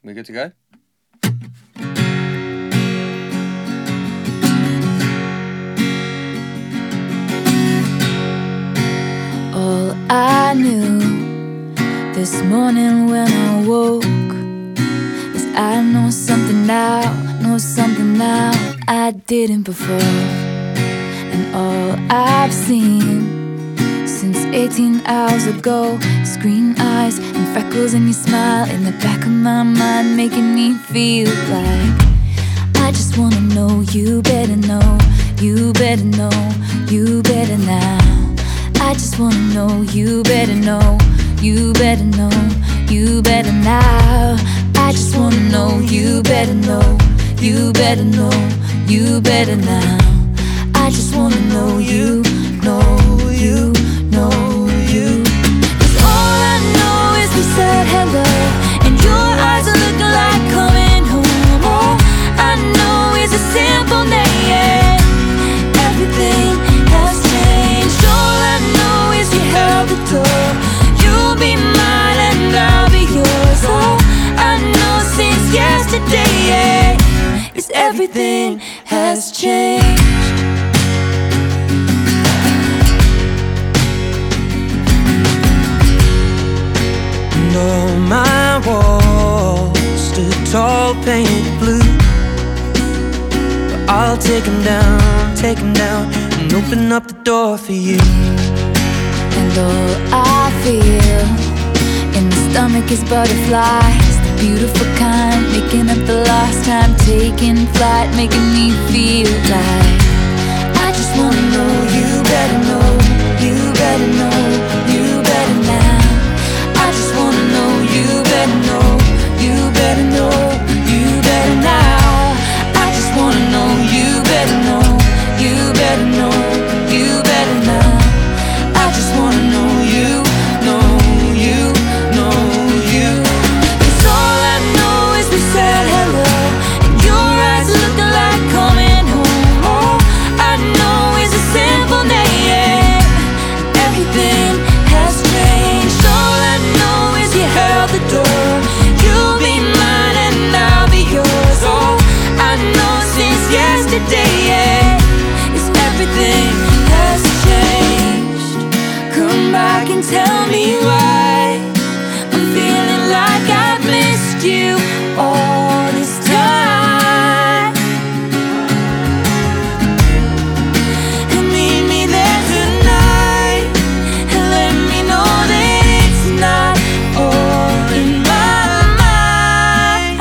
We're good to go? All I knew this morning when I woke is I know something now I didn't before. And all I've seen since 18 hours ago is green eyes and freckles and your smile in the back of my mind, making me feel like I just wanna know you better know, you better know, you better now. I just wanna know you better know, you better know, you better now. I just wanna know you better know, you better know, you better now. I just wanna know you, know you, know you. 'Cause all I know is we said hello, and your eyes are looking like coming home. All I know is a simple name. Everything has changed. All I know is you held the door. You'll be mine and I'll be yours. All I know since yesterday is everything has changed. And all my walls stood tall, painted blue, but I'll take them down and open up the door for you. And all I feel in my stomach is butterflies, the beautiful kind, making up the lost time, taking flight, making me feel like I just wanna know you better know, you better know, you better now. I just wanna know you better know, you better know, you better now. I just wanna know you better know, you better know, you better now. I just wanna know you, know you, know you. 'Cause all I know is we said hello, and your eyes are looking like coming home. All I know is a simple name. Everything has changed. All I know is you held the door. You'll be mine and I'll be yours. All I know since yesterday is everything has changed. Come back and tell me why I'm feeling like I've missed you all this time. And meet me there tonight, and let me know that it's not all in my mind.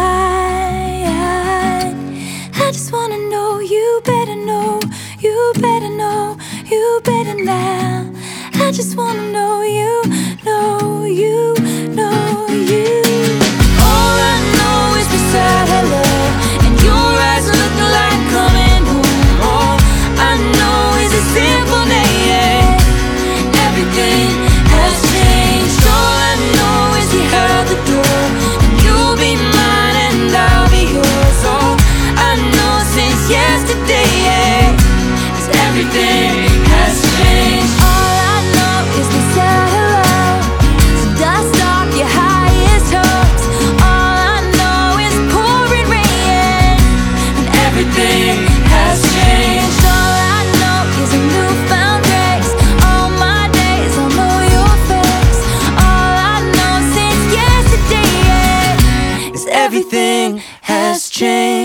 I just wanna know you better know, you better know, you better now. I just wanna know you, know you, know you. All I know is we said hello, and your eyes are looking like coming home. All I know is a simple name. Everything has changed. All I know is you held the door, and you'll be mine and I'll be yours. All I know since yesterday is everything has changed. All I know is we said hello, so dust off your highest hopes. All I know is pouring rain, and everything has changed. All I know is a newfound grace. All my days I'll know your face. All I know since yesterday is everything has changed.